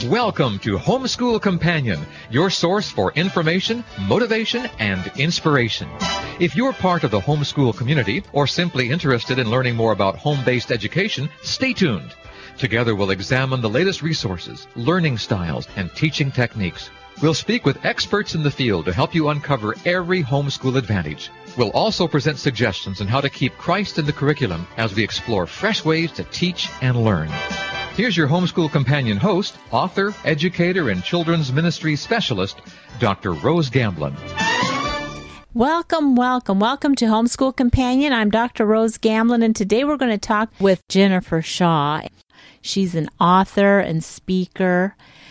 Welcome to Homeschool Companion, your source for information, motivation, and inspiration. If you're part of the homeschool community or simply interested in learning more about home-based education, stay tuned. Together we'll examine the latest resources, learning styles, and teaching techniques. We'll speak with experts in the field to help you uncover every homeschool advantage. We'll also present suggestions on how to keep Christ in the curriculum as we explore fresh ways to teach and learn. Here's your Homeschool Companion host, author, educator, and children's ministry specialist, Dr. Rose Gamblin. Welcome to Homeschool Companion. I'm Dr. Rose Gamblin, and today we're going to talk with Jennifer Shaw. She's an author and speaker,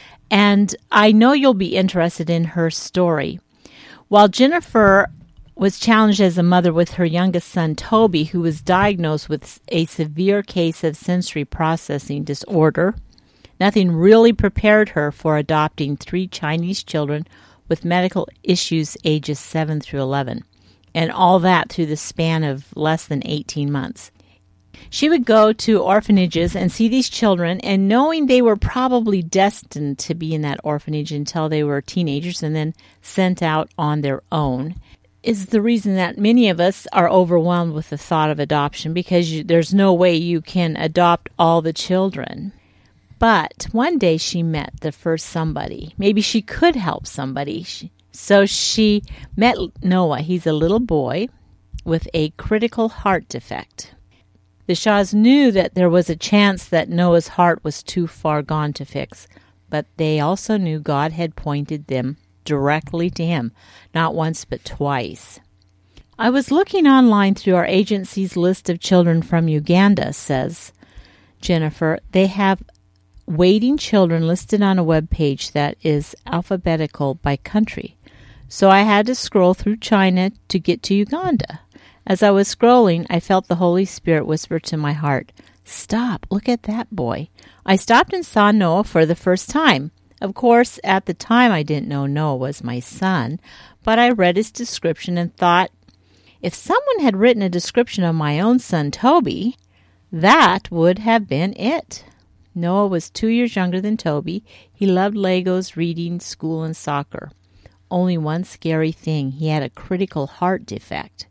and I know you'll be interested in her story. While Jennifer was challenged as a mother with her youngest son, Toby, who was diagnosed with a severe case of sensory processing disorder, nothing really prepared her for adopting 3 Chinese children with medical issues ages 7 through 11, and all that through the span of less than 18 months. She would go to orphanages and see these children, and knowing they were probably destined to be in that orphanage until they were teenagers and then sent out on their own, is the reason that many of us are overwhelmed with the thought of adoption, because there's no way you can adopt all the children. But one day she met the first somebody. Maybe she could help somebody. So she met Noah. He's a little boy with a critical heart defect. The Shaws knew that there was a chance that Noah's heart was too far gone to fix, but they also knew God had pointed them directly to him, not once but twice. I was looking online through our agency's list of children from Uganda, says Jennifer. They have waiting children listed on a web page that is alphabetical by country. So I had to scroll through China to get to Uganda. As I was scrolling, I felt the Holy Spirit whisper to my heart, "Stop, look at that boy." I stopped and saw Noah for the first time. Of course, at the time I didn't know Noah was my son, but I read his description and thought, if someone had written a description of my own son Toby, that would have been it. Noah was 2 years younger than Toby. He loved Legos, reading, school, and soccer. Only one scary thing, he had a critical heart defect.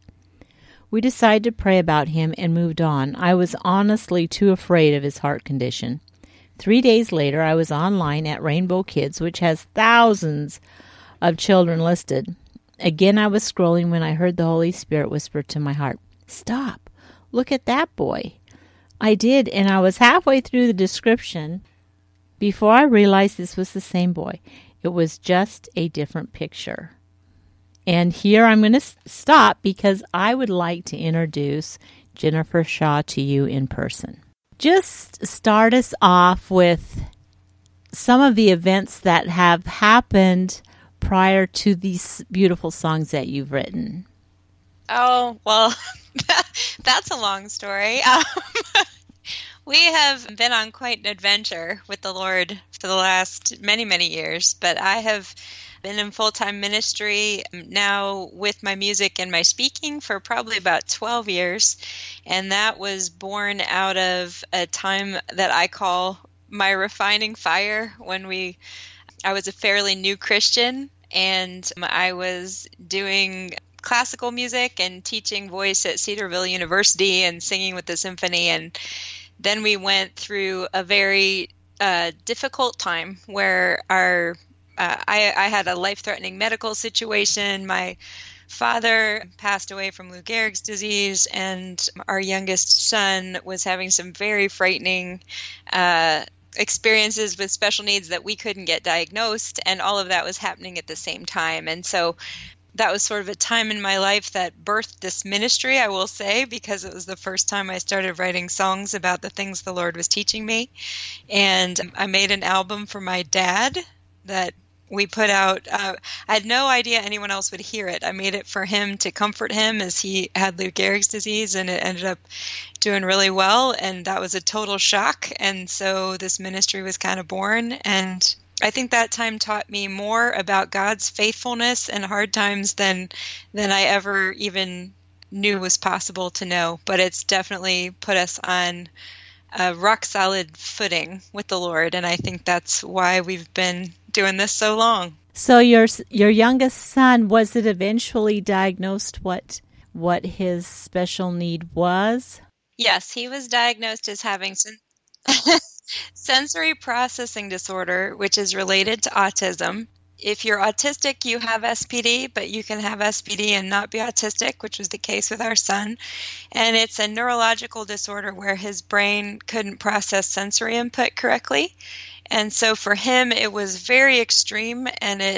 We decided to pray about him and moved on. I was honestly too afraid of his heart condition. 3 days later, I was online at Rainbow Kids, which has thousands of children listed. Again, I was scrolling when I heard the Holy Spirit whisper to my heart, "Stop, look at that boy." I did, and I was halfway through the description before I realized this was the same boy. It was just a different picture. And here I'm going to stop because I would like to introduce Jennifer Shaw to you in person. Just start us off with some of the events that have happened prior to these beautiful songs that you've written. Oh, well, that's a long story. We have been on quite an adventure with the Lord for the last many, many years, but I have been in full-time ministry now with my music and my speaking for probably about 12 years, and that was born out of a time that I call my refining fire when I was a fairly new Christian, and I was doing classical music and teaching voice at Cedarville University and singing with the symphony, and then we went through a very difficult time where I had a life-threatening medical situation. My father passed away from Lou Gehrig's disease, and our youngest son was having some very frightening experiences with special needs that we couldn't get diagnosed, and all of that was happening at the same time. And so that was sort of a time in my life that birthed this ministry, I will say, because it was the first time I started writing songs about the things the Lord was teaching me. And I made an album for my dad that we put out. I had no idea anyone else would hear it. I made it for him to comfort him as he had Lou Gehrig's disease, and it ended up doing really well, and that was a total shock. And so this ministry was kind of born, and I think that time taught me more about God's faithfulness in hard times than I ever even knew was possible to know. But it's definitely put us on a rock solid footing with the Lord. And I think that's why we've been doing this so long. So your youngest son, was it eventually diagnosed what his special need was? Yes, he was diagnosed as having sensory processing disorder, which is related to autism. If you're autistic, you have SPD, but you can have SPD and not be autistic, which was the case with our son. And it's a neurological disorder where his brain couldn't process sensory input correctly. And so for him, it was very extreme, and it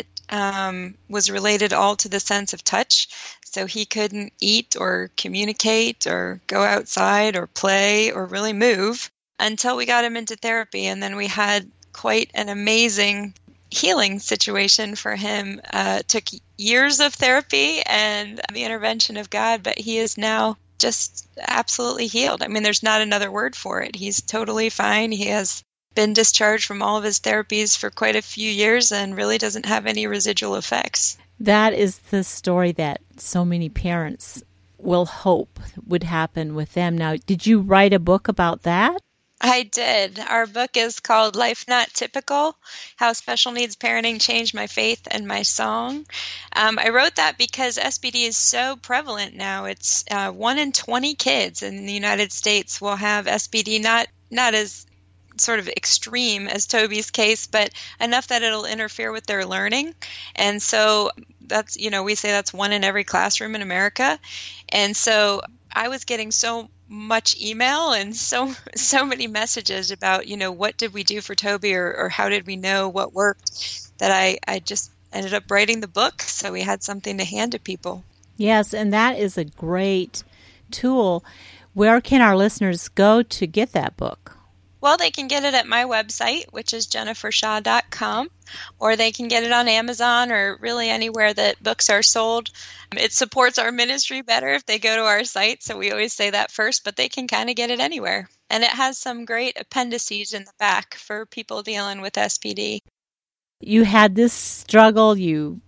was related all to the sense of touch. So he couldn't eat or communicate or go outside or play or really move until we got him into therapy. And then we had quite an amazing healing situation for him. Took years of therapy and the intervention of God, but he is now just absolutely healed. I mean, there's not another word for it. He's totally fine. He has been discharged from all of his therapies for quite a few years and really doesn't have any residual effects. That is the story that so many parents will hope would happen with them. Now, did you write a book about that? I did. Our book is called Life Not Typical: How Special Needs Parenting Changed My Faith and My Song. I wrote that because SPD is so prevalent now. It's 1 in 20 kids in the United States will have SPD, not as sort of extreme as Toby's case, but enough that it'll interfere with their learning. And so that's, we say that's 1 in every classroom in America. And so I was getting so much email and so many messages about, what did we do for Toby or how did we know what worked, that I just ended up writing the book so we had something to hand to people. Yes, and that is a great tool. Where can our listeners go to get that book? Well, they can get it at my website, which is jennifershaw.com, or they can get it on Amazon or really anywhere that books are sold. It supports our ministry better if they go to our site, so we always say that first, but they can kind of get it anywhere. And it has some great appendices in the back for people dealing with SPD. You had this struggle, you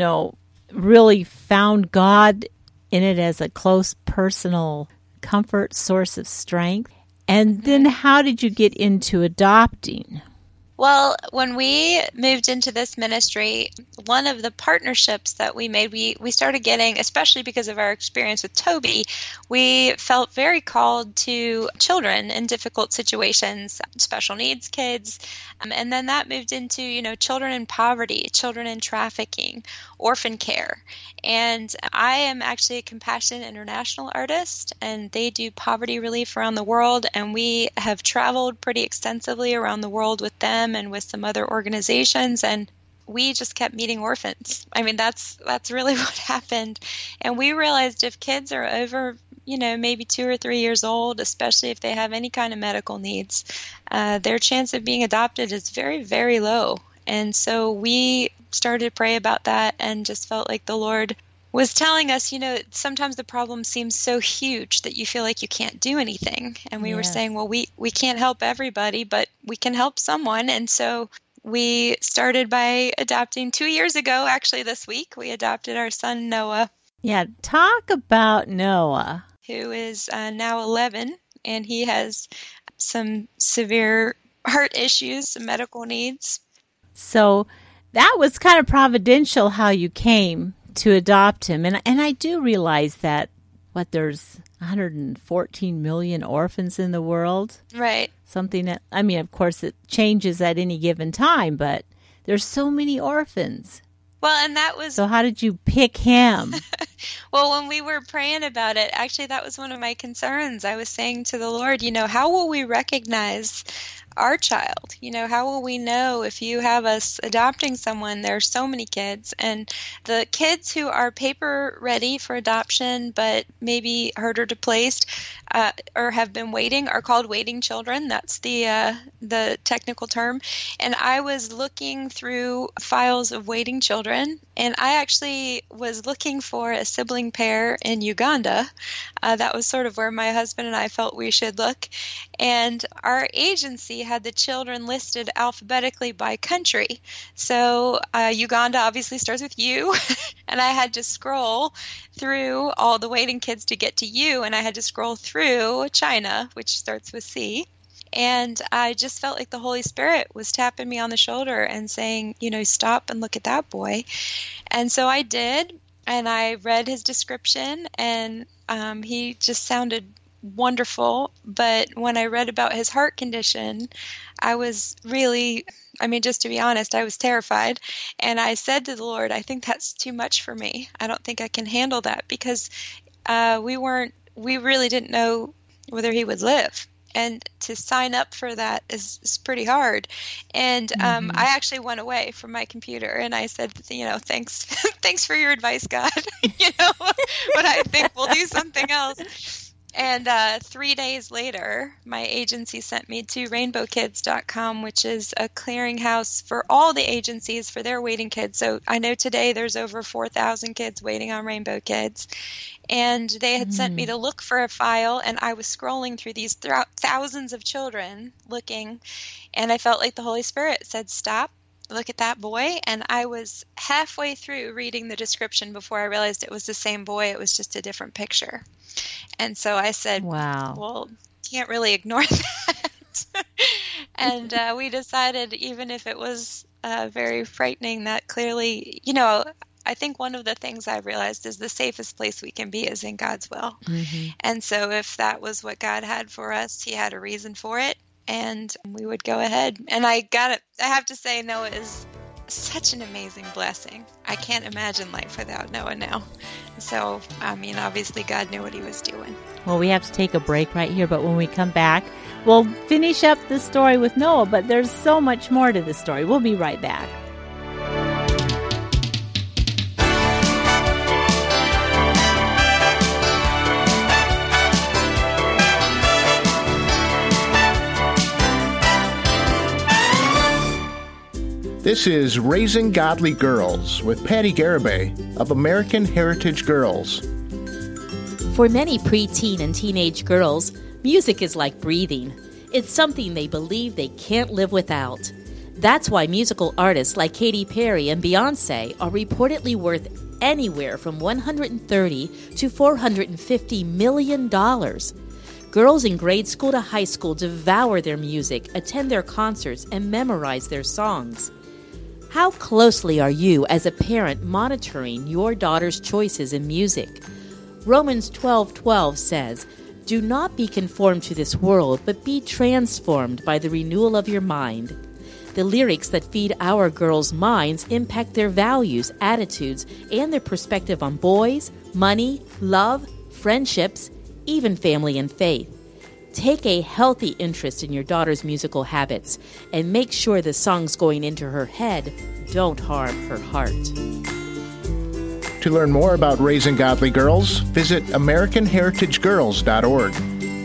really found God in it as a close personal comfort, source of strength. And then how did you get into adopting? Well, when we moved into this ministry, one of the partnerships that we made, we started getting, especially because of our experience with Toby, we felt very called to children in difficult situations, special needs kids. And then that moved into, children in poverty, children in trafficking, orphan care. And I am actually a Compassion International artist, and they do poverty relief around the world. And we have traveled pretty extensively around the world with them and with some other organizations, and we just kept meeting orphans. I mean, that's really what happened. And we realized if kids are over, maybe 2 or 3 years old, especially if they have any kind of medical needs, their chance of being adopted is very, very low. And so we started to pray about that and just felt like the Lord was telling us, sometimes the problem seems so huge that you feel like you can't do anything. And we were saying, well, we can't help everybody, but we can help someone. And so we started by adopting 2 years ago. Actually, this week, we adopted our son, Noah. Yeah, talk about Noah. Who is now 11, and he has some severe heart issues, some medical needs. So that was kind of providential how you came to adopt him. And I do realize that, there's 114 million orphans in the world? Right. Something that, of course, it changes at any given time, but there's so many orphans. Well, and that was... So how did you pick him? Well, when we were praying about it, actually, that was one of my concerns. I was saying to the Lord, how will we recognize our child? How will we know if you have us adopting someone? There are so many kids, and the kids who are paper ready for adoption but maybe harder to place or have been waiting are called waiting children. That's the technical term. And I was looking through files of waiting children, and I actually was looking for a sibling pair in Uganda. That was sort of where my husband and I felt we should look. And our agency had the children listed alphabetically by country. So Uganda obviously starts with U, and I had to scroll through all the waiting kids to get to U, and I had to scroll through China, which starts with C. And I just felt like the Holy Spirit was tapping me on the shoulder and saying, stop and look at that boy. And so I did, and I read his description, and he just sounded wonderful. But when I read about his heart condition, I was really, just to be honest, I was terrified. And I said to the Lord, I think that's too much for me. I don't think I can handle that, because we really didn't know whether he would live. And to sign up for that is pretty hard. And I actually went away from my computer and I said, thanks for your advice, God. But I think we'll do something else. And 3 days later, my agency sent me to rainbowkids.com, which is a clearinghouse for all the agencies for their waiting kids. So I know today there's over 4,000 kids waiting on Rainbow Kids. And they had sent me to look for a file, and I was scrolling through these thousands of children looking, and I felt like the Holy Spirit said, stop, look at that boy. And I was halfway through reading the description before I realized it was the same boy. It was just a different picture. And so I said, wow, well, can't really ignore that. And we decided, even if it was very frightening, that clearly, I think one of the things I realized is the safest place we can be is in God's will. Mm-hmm. And so if that was what God had for us, he had a reason for it, and we would go ahead. And I have to say, Noah is such an amazing blessing. I can't imagine life without Noah now. So, obviously God knew what he was doing. Well, we have to take a break right here, but when we come back, we'll finish up the story with Noah, but there's so much more to the story. We'll be right back. This is Raising Godly Girls with Patty Garibay of American Heritage Girls. For many preteen and teenage girls, music is like breathing. It's something they believe they can't live without. That's why musical artists like Katy Perry and Beyoncé are reportedly worth anywhere from $130 to $450 million. Girls in grade school to high school devour their music, attend their concerts, and memorize their songs. How closely are you, as a parent, monitoring your daughter's choices in music? Romans 12:12 says, "Do not be conformed to this world, but be transformed by the renewal of your mind." The lyrics that feed our girls' minds impact their values, attitudes, and their perspective on boys, money, love, friendships, even family and faith. Take a healthy interest in your daughter's musical habits and make sure the songs going into her head don't harm her heart. To learn more about Raising Godly Girls, visit AmericanHeritageGirls.org.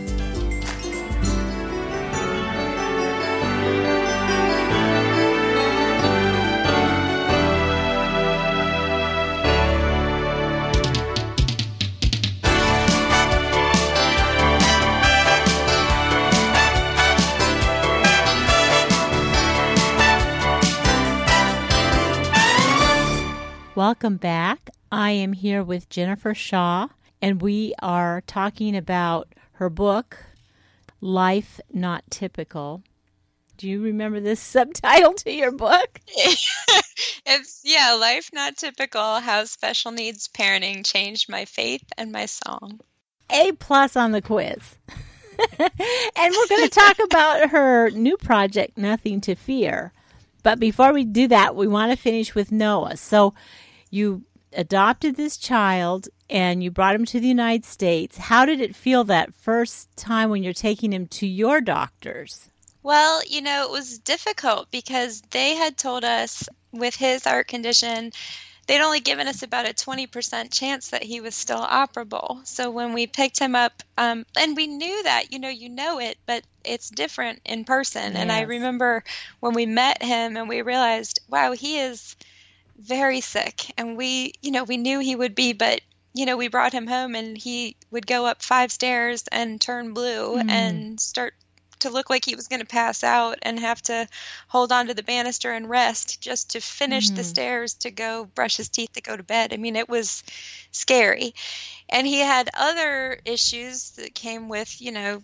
Welcome back. I am here with Jennifer Shaw, and we are talking about her book, Life Not Typical. Do you remember this subtitle to your book? It's Life Not Typical, How Special Needs Parenting Changed My Faith and My Song. A+ on the quiz. And we're going to talk about her new project, Nothing to Fear. But before we do that, we want to finish with Noah. So you adopted this child and you brought him to the United States. How did it feel that first time when you're taking him to your doctors? Well, it was difficult because they had told us with his heart condition, they'd only given us about a 20% chance that he was still operable. So when we picked him up, and we knew that, you know it, but it's different in person. Yes. And I remember when we met him and we realized, wow, he is very sick. And we knew he would be, but, we brought him home and he would go up 5 stairs and turn blue and start to look like he was going to pass out and have to hold on to the banister and rest just to finish the stairs to go brush his teeth to go to bed. I mean, it was scary. And he had other issues that came with,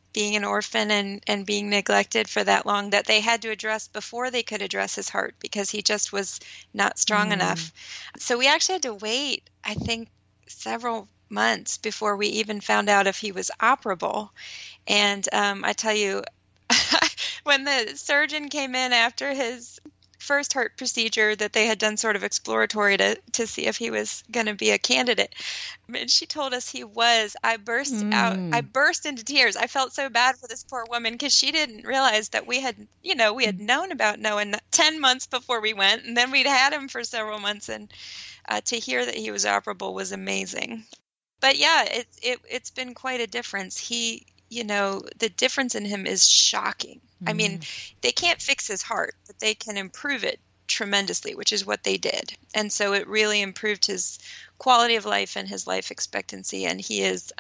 being an orphan and being neglected for that long that they had to address before they could address his heart because he just was not strong enough. So we actually had to wait, I think, several months before we even found out if he was operable. And I tell you, when the surgeon came in after his first heart procedure that they had done sort of exploratory to see if he was going to be a candidate, and she told us he was, I burst into tears. I felt so bad for this poor woman because she didn't realize that we had known about Noah 10 months before we went, and then we'd had him for several months, and to hear that he was operable was amazing. But yeah, it's been quite a difference. He, the difference in him is shocking. I mean, they can't fix his heart, but they can improve it tremendously, which is what they did. And so it really improved his quality of life and his life expectancy. And he is,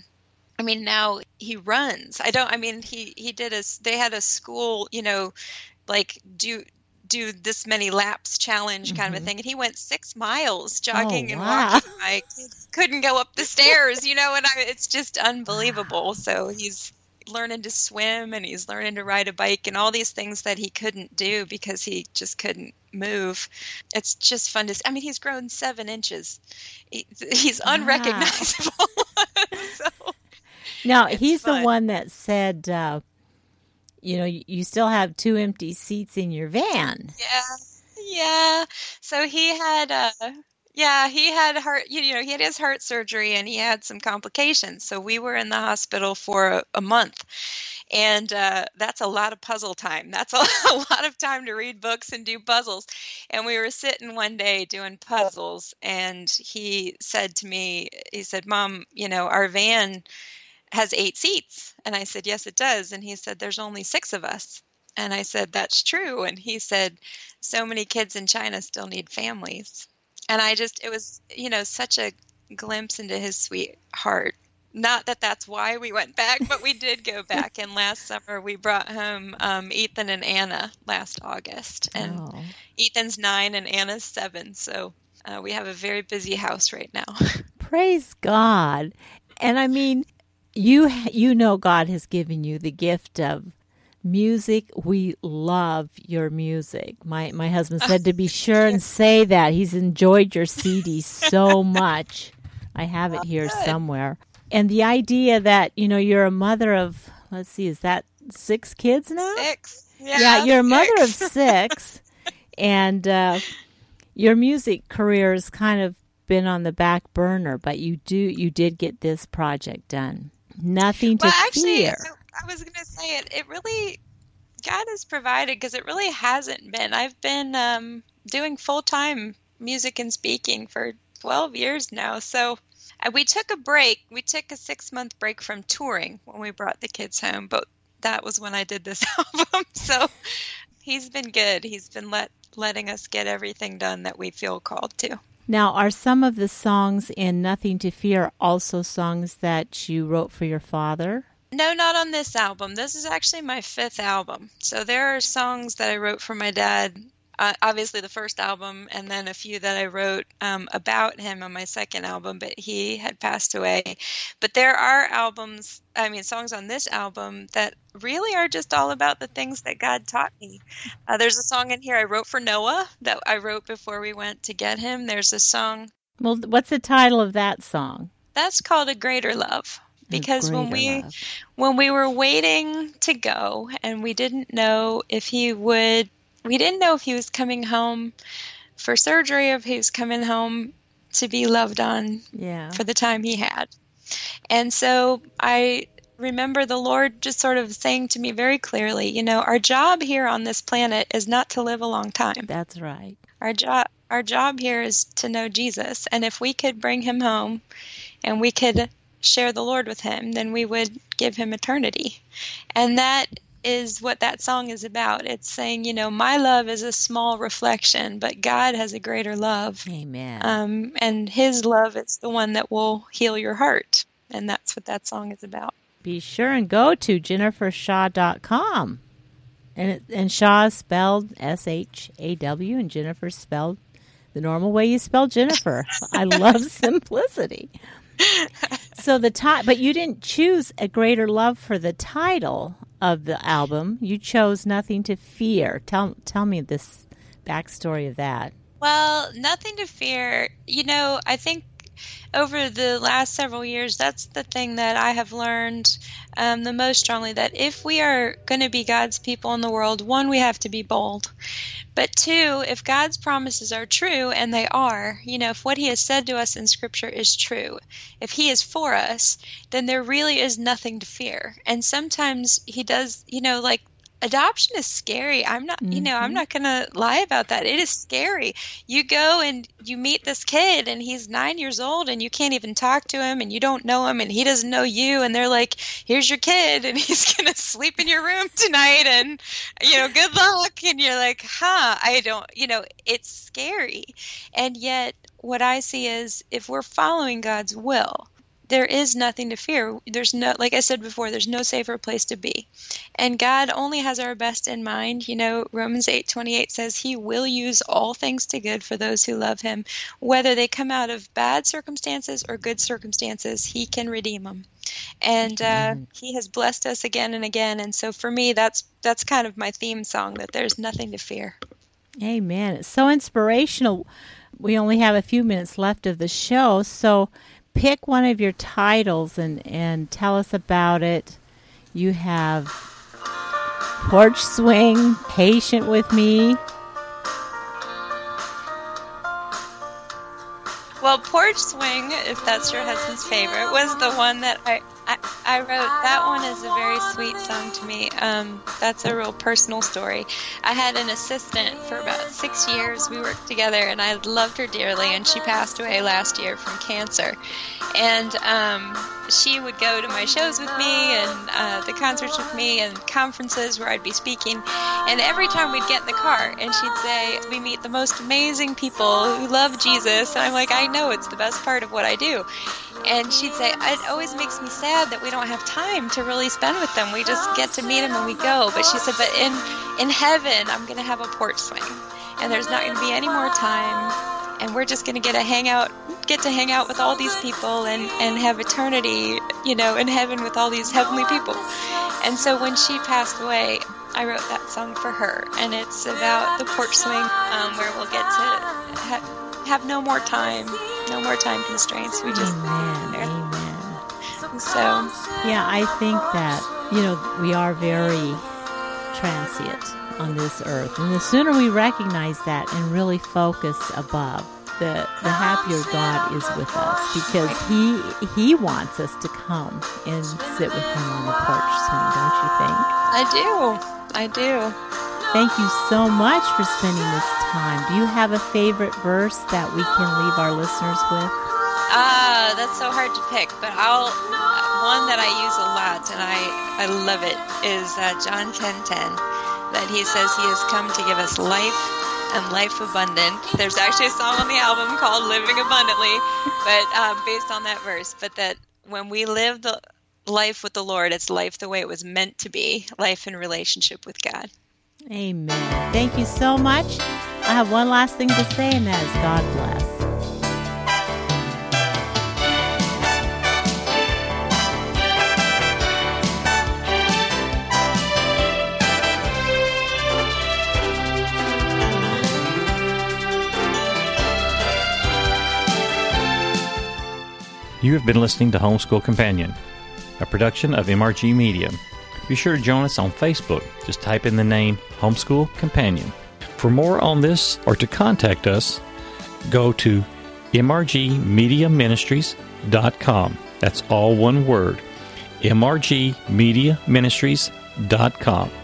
now he runs. They had a school, like do this many laps challenge kind of a thing. And he went 6 miles jogging and walking. I couldn't go up the stairs, it's just unbelievable. So he's learning to swim and he's learning to ride a bike and all these things that he couldn't do because he just couldn't move. It's just fun to see. I mean, he's grown 7 inches. He's unrecognizable. So, now, he's fun. The one that said, you still have 2 empty seats in your van. Yeah. So he had he had heart, he had his heart surgery and he had some complications. So we were in the hospital for a month. And that's a lot of puzzle time. That's a lot of time to read books and do puzzles. And we were sitting one day doing puzzles, and he said to me, Mom, our van has 8 seats. And I said, yes, it does. And he said, there's only 6 of us. And I said, that's true. And he said, so many kids in China still need families. And it was, such a glimpse into his sweet heart. Not that that's why we went back, but we did go back. And last summer we brought home Ethan and Anna last August. And Ethan's 9 and Anna's 7. So we have a very busy house right now. Praise God. And I mean, you know God has given you the gift of music. We love your music. My husband said to be sure and say that. He's enjoyed your CD so much. I have it here somewhere. And the idea that, you're a mother of, let's see, is that 6 kids now? 6. Yeah, you're a mother of 6. And your music career has kind of been on the back burner, but you did get this project done. Nothing to fear. I was going to say it really, God has provided, because it really hasn't been. I've been doing full-time music and speaking for 12 years now. So we took a break. We took a 6-month break from touring when we brought the kids home, but that was when I did this album. So he's been good. He's been letting us get everything done that we feel called to. Now, are some of the songs in Nothing to Fear also songs that you wrote for your father? No, not on this album. This is actually my 5th album. So there are songs that I wrote for my dad, obviously the first album, and then a few that I wrote about him on my 2nd album, but he had passed away. But there are songs on this album that really are just all about the things that God taught me. There's a song in here I wrote for Noah that I wrote before we went to get him. There's a song. Well, what's the title of that song? That's called A Greater Love. Because when we were waiting to go, and we didn't know if he was coming home for surgery, or if he was coming home to be loved on for the time he had. And so I remember the Lord just sort of saying to me very clearly, our job here on this planet is not to live a long time. That's right. Our job here is to know Jesus. And if we could bring him home and we could share the Lord with him, then we would give him eternity. And that is what that song is about. It's saying, my love is a small reflection, but God has a greater love. Amen. And his love is the one that will heal your heart. And that's what that song is about. Be sure and go to jennifershaw.com. And Shaw is spelled S-H-A-W, and Jennifer spelled the normal way you spell Jennifer. I love simplicity. So but you didn't choose A Greater Love for the title of the album. You chose Nothing to Fear. Tell me this backstory of that. Well, Nothing to Fear, I think over the last several years, that's the thing that I have learned the most strongly, that if we are going to be God's people in the world, one, we have to be bold. But two, if God's promises are true, and they are, if what he has said to us in Scripture is true, if he is for us, then there really is nothing to fear. And sometimes he does, adoption is scary. I'm not going to lie about that. It is scary. You go and you meet this kid and he's 9 years old and you can't even talk to him and you don't know him and he doesn't know you. And they're like, here's your kid and he's going to sleep in your room tonight and, good luck. And you're like, it's scary. And yet what I see is if we're following God's will, there is nothing to fear. There's no, like I said before, there's no safer place to be. And God only has our best in mind. Romans 8:28 says he will use all things to good for those who love him. Whether they come out of bad circumstances or good circumstances, he can redeem them. And he has blessed us again and again. And so for me, that's kind of my theme song, that there's nothing to fear. Amen. It's so inspirational. We only have a few minutes left of the show, so pick one of your titles and tell us about it. You have Porch Swing, Patient with Me. Well, Porch Swing, if that's your husband's favorite, was the one that I wrote. That one is a very sweet song to me. That's a real personal story. I had an assistant for about 6 years. We worked together, and I loved her dearly, and she passed away last year from cancer. And she would go to my shows with me and the concerts with me and conferences where I'd be speaking. And every time we'd get in the car, and she'd say, we meet the most amazing people who love Jesus. And I'm like, I know, it's the best part of what I do. And she'd say, it always makes me sad that we don't have time to really spend with them. We just get to meet them and we go. But she said, but in heaven, I'm going to have a porch swing. And there's not going to be any more time. And we're just going to get to hang out with all these people and have eternity, in heaven with all these heavenly people. And so when she passed away, I wrote that song for her. And it's about the porch swing where we'll get to have no more time constraints. We just Amen. So yeah, I think that we are very transient on this earth, and the sooner we recognize that and really focus above, the happier God is with us, because He wants us to come and sit with Him on the porch swing. Don't you think? I do. Thank you so much for spending this time. Do you have a favorite verse that we can leave our listeners with? That's so hard to pick, but one that I use a lot, and I love it, is John 10:10, that he says he has come to give us life and life abundant. There's actually a song on the album called Living Abundantly, but based on that verse, but that when we live the life with the Lord, it's life the way it was meant to be, life in relationship with God. Amen. Thank you so much. I have one last thing to say, and that is God bless. You have been listening to Homeschool Companion, a production of MRG Media. Be sure to join us on Facebook. Just type in the name Homeschool Companion. For more on this or to contact us, go to mrgmediaministries.com. That's all one word, mrgmediaministries.com.